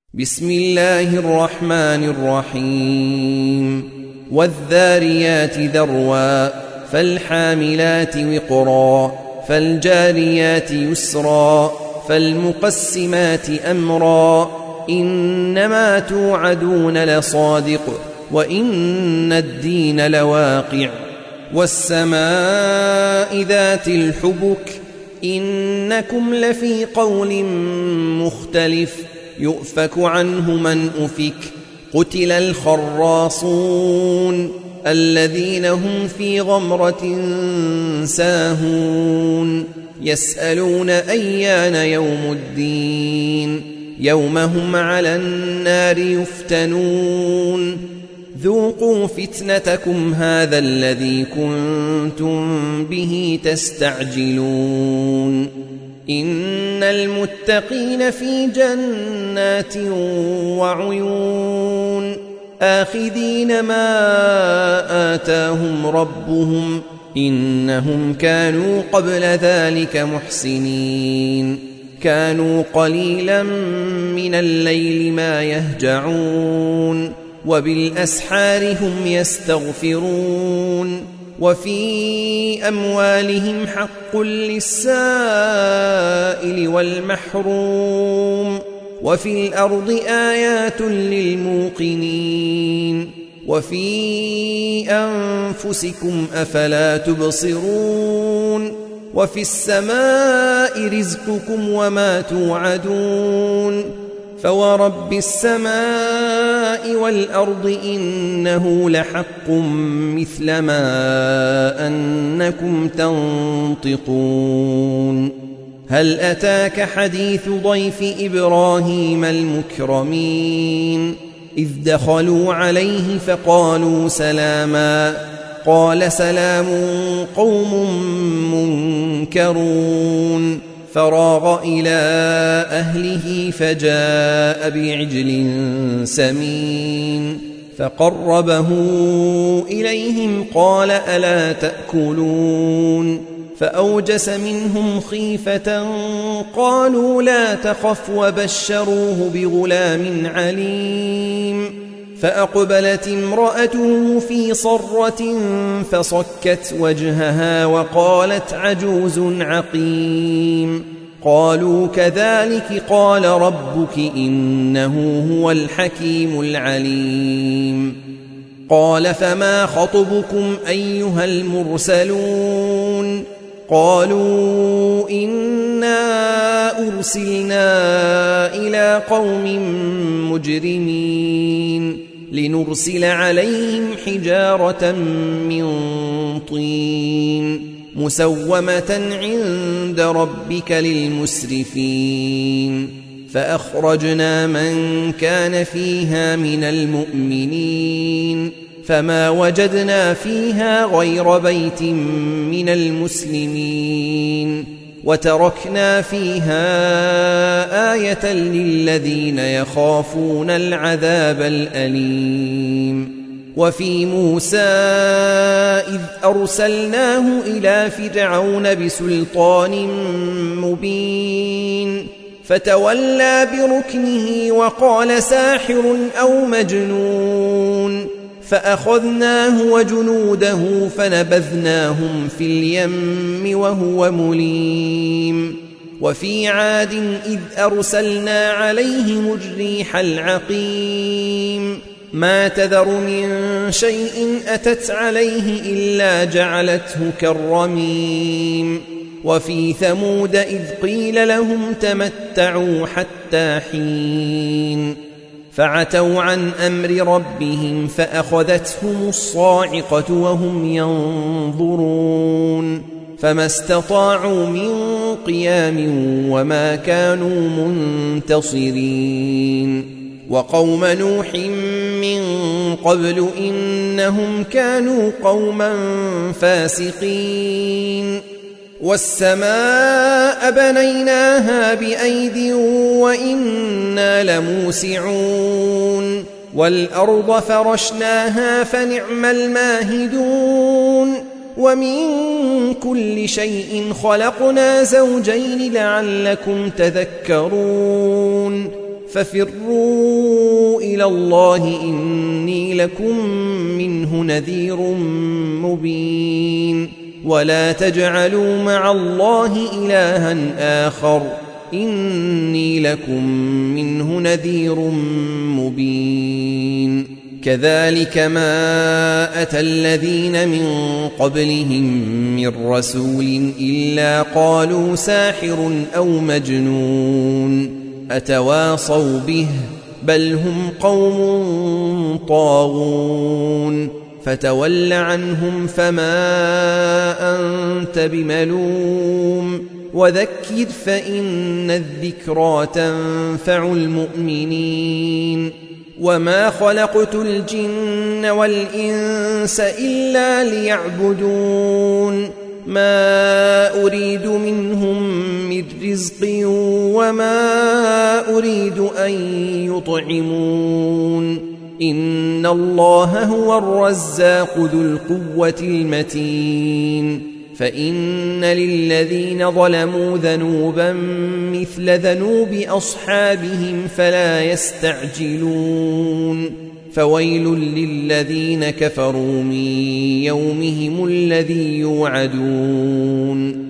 بسم الله الرحمن الرحيم والذاريات ذروا فالحاملات وقرا فالجاريات يسرا فالمقسمات أمرا إنما توعدون لصادق وإن الدين لواقع والسماء ذات الحبك إنكم لفي قول مختلف يؤفك عنه من أفك قتل الخراصون الذين هم في غمرة ساهون يسألون أيان يوم الدين يوم هم على النار يفتنون ذوقوا فتنتكم هذا الذي كنتم به تستعجلون إن المتقين في جنات وعيون آخذين ما آتاهم ربهم إنهم كانوا قبل ذلك محسنين كانوا قليلا من الليل ما يهجعون وبالأسحار هم يستغفرون وفي أموالهم حق للسائل والمحروم وفي الأرض آيات للموقنين وفي أنفسكم أفلا تبصرون وفي السماء رزقكم وما توعدون فورب السماء والأرض إنه لحق مثل ما أنكم تنطقون هل أتاك حديث ضيف إبراهيم المكرمين إذ دخلوا عليه فقالوا سلاما قال سلام قوم منكرون فراغ إلى أهله فجاء بعجل سمين فقربه إليهم قال ألا تأكلون فأوجس منهم خيفة قالوا لا تخف وبشروه بغلام عليم فأقبلت امرأته في صرة فصكت وجهها وقالت عجوز عقيم قالوا كذلك قال ربك إنه هو الحكيم العليم قال فما خطبكم أيها المرسلون قالوا إنا أرسلنا إلى قوم مجرمين لنرسل عليهم حجارة من طين مسومة عند ربك للمسرفين فأخرجنا من كان فيها من المؤمنين فما وجدنا فيها غير بيت من المسلمين وتركنا فيها آية للذين يخافون العذاب الأليم وفي موسى إذ أرسلناه إلى فرعون بسلطان مبين فتولى بركنه وقال ساحر أو مجنون فأخذناه وجنوده فنبذناهم في اليم وهو مليم وفي عاد إذ أرسلنا عليهم الريح العقيم ما تذر من شيء أتت عليه إلا جعلته كالرميم وفي ثمود إذ قيل لهم تمتعوا حتى حين فعتوا عن أمر ربهم فأخذتهم الصاعقة وهم ينظرون فما استطاعوا من قيام وما كانوا منتصرين وقوم نوح من قبل إنهم كانوا قوما فاسقين والسماء بنيناها بأيد وإنا لموسعون والأرض فرشناها فنعم الماهدون ومن كل شيء خلقنا زوجين لعلكم تذكرون ففروا إلى الله إني لكم منه نذير مبين ولا تجعلوا مع الله إلها آخر إني لكم منه نذير مبين كذلك ما أتى الذين من قبلهم من رسول إلا قالوا ساحر أو مجنون أتواصوا به بل هم قوم طاغون فتول عنهم فما أنت بملوم وذكر فإن الذكرى تنفع المؤمنين وما خلقت الجن والإنس إلا ليعبدون ما أريد منهم من رزق وما أريد أن يطعمون إن الله هو الرزاق ذو القوة المتين فإن للذين ظلموا ذنوبا مثل ذنوب أصحابهم فلا يستعجلون فويل للذين كفروا من يومهم الذي يوعدون